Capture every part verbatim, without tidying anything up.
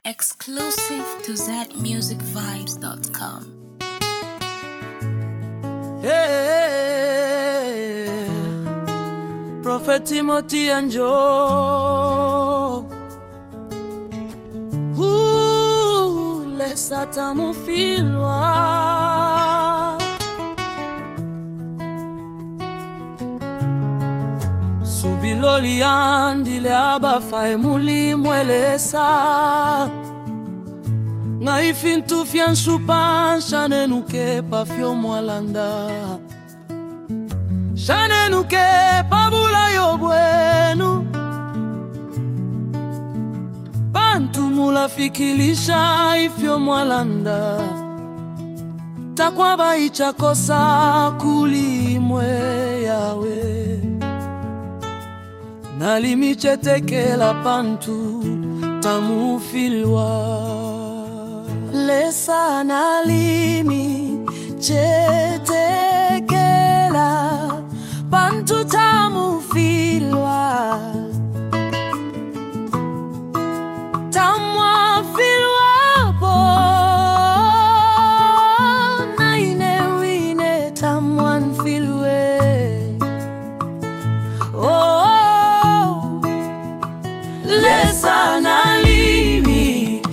Exclusive to zed music vibes dot com. Hey, Prophet Timothy and Job. Ooh, lesa tamufilwa. Subiloli andile abafae muli mwelesa. Ngai fintu fian supan shane nuke pa fio mwalanda. Shane nuke pa bula yo bueno. Bantu mula fikilisha ifyo mwalanda. Takwaba ichakosa kulimwe yawe. Nalimiche tekela pantu tamufilwa. Lesa nalimi chetekela pantu tamufilwa. Tamwafilwa po na inewine tamwanfilwe. Oh, lesa nalimi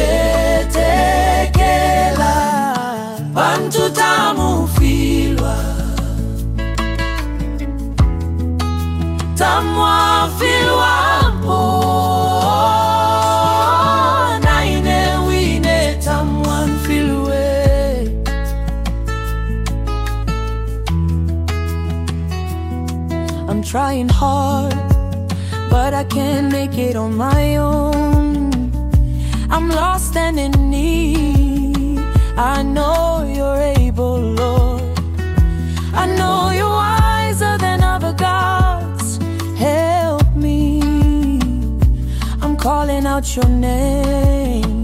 chetekela pantu tamufilwa. Tamwafilwa po na inewine tamwanfilwe. I'm trying hard, but I can't make it on my own. I'm lost and in need. I know you're able, Lord. I know you're wiser than other gods. Help me. I'm calling out your name.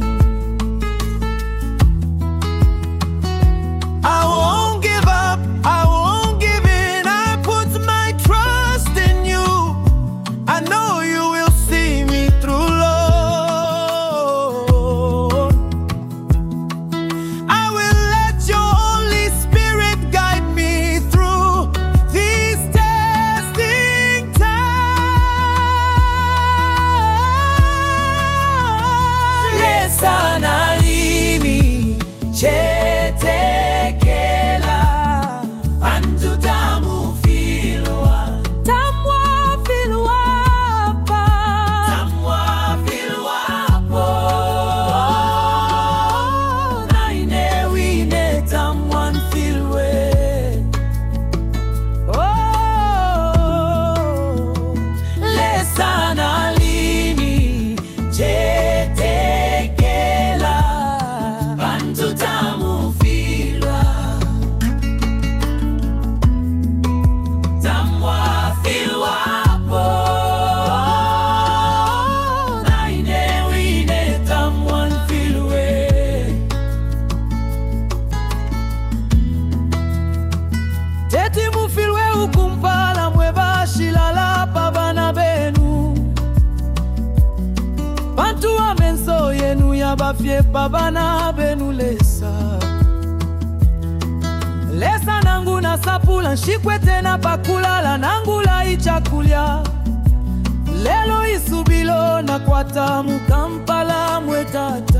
I won't give up. I won't give in. I put my trust in you. I know you will see me through, Lord. I will let your Holy Spirit guide me through these testing times. Lesa nalimi chetekela pantu tamufilwa. Tamwafilwa pa. Tamwafilwa po na inewine tamwanfilwe. Oh, lesa nalimi chetekela pantu tamufilwa. Tamwafilwa po na inewine tamwanfilwe. Teti mufilwe ukumpala mwebashilala pabana benu. Bantu amenso yenu yabafye pabana benu lesa. Lesa nangu na sapula nshikwe tena pakulala nangula ichakulya. Lelo isubilo na kwata mukampala mwetata.